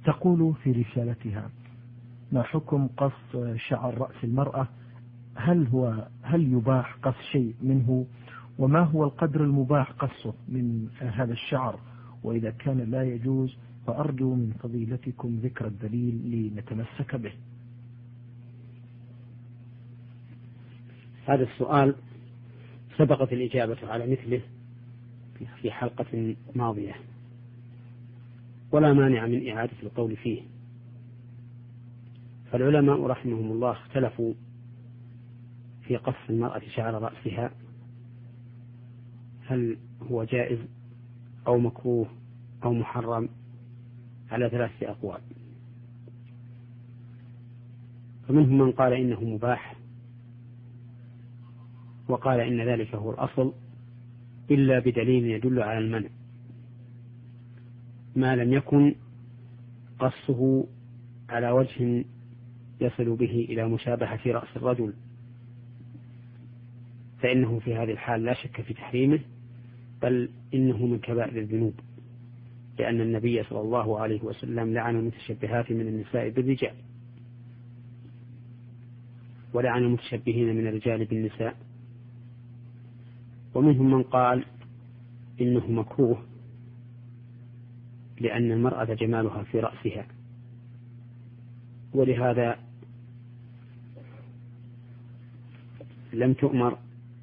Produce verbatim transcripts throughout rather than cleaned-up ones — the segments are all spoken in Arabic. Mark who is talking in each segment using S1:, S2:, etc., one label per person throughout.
S1: تقول في رسالتها: ما حكم قص شعر رأس المرأة؟ هل هو هل يباح قص شيء منه؟ وما هو القدر المباح قصه من هذا الشعر؟ وإذا كان لا يجوز فأرجو من فضيلتكم ذكر الدليل لنتمسك به.
S2: هذا السؤال سبقت الإجابة على مثله في حلقة ماضية، ولا مانع من إعادة القول فيه. فالعلماء رحمهم الله اختلفوا في قص المرأة شعر رأسها، هل هو جائز أو مكروه أو محرم، على ثلاثة أقوال. فمنهم من قال إنه مباح، وقال إن ذلك هو الأصل إلا بدليل يدل على المنع، ما لم يكن قصه على وجه يصل به إلى مشابهة رأس الرجل، فإنه في هذه الحال لا شك في تحريمه، بل إنه من كبائر الذنوب، لأن النبي صلى الله عليه وسلم لعن المتشبهات من النساء بالرجال، ولعن المتشبهين من الرجال بالنساء. ومنهم من قال إنه مكروه، لأن المرأة جمالها في رأسها، ولهذا لم تؤمر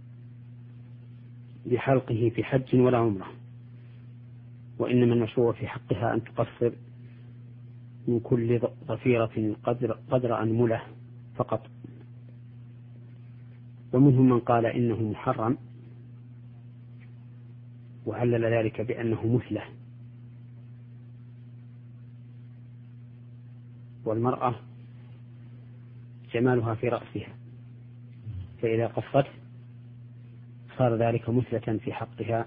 S2: بحلقه في حج ولا عمره، وإنما المشروع في حقها أن تقصر من كل ضفيرة قدر, قدر أنملة فقط. ومنهم من قال إنه محرم، وعلل ذلك بأنه مثله، والمرأة جمالها في رأسها، فإذا قصت صار ذلك مثلة في حقها.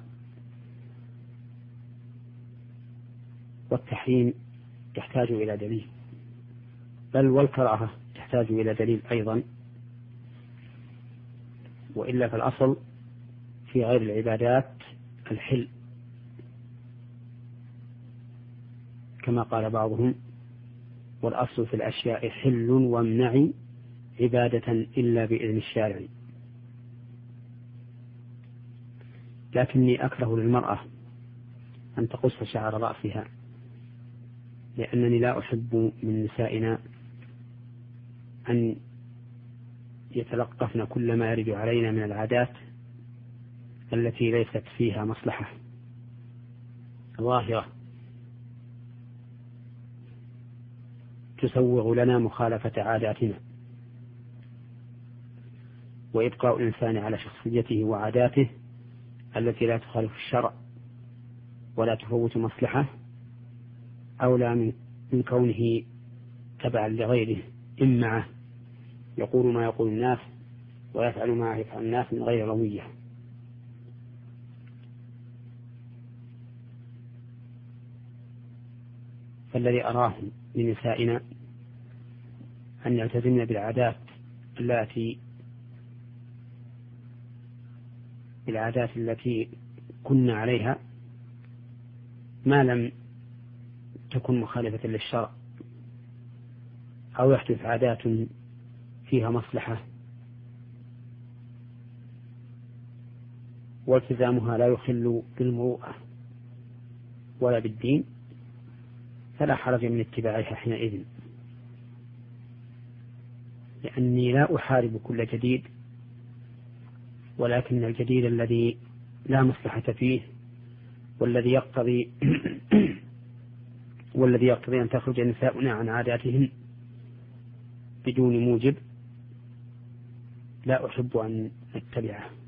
S2: والتحريم يحتاج إلى دليل، بل والكراهة تحتاج إلى دليل أيضا، وإلا فالأصل في غير العبادات الحل، كما قال بعضهم: والأصل في الأشياء حل وامنع عبادة إلا بإذن الشارع. لكني أكره للمرأة أن تقص شعر رأسها، لأنني لا أحب من نسائنا أن يتلقفن كل ما يرد علينا من العادات التي ليست فيها مصلحة ظاهرة تسوغ لنا مخالفة عاداتنا. وإبقاء الإنسان على شخصيته وعاداته التي لا تخالف الشرع ولا تفوت مصلحة أولى من, من كونه تبعا لغيره، إمعة يقول ما يقول الناس ويفعل ما يفعل الناس من غير روية. فالذي أراه لنسائنا أن يلتزمن بالعادات التي بالعادات التي كنا عليها ما لم تكن مخالفة للشرع، أو يحدث عادات فيها مصلحة والتزامها لا يخل بالمروءة ولا بالدين، فلا حرج من اتباعها حينئذ، لأني لا أحارب كل جديد، ولكن الجديد الذي لا مصلحة فيه والذي يقتضي والذي يقتضي أن تخرج نساؤنا عن عاداتهن بدون موجب لا أحب أن نتبعه.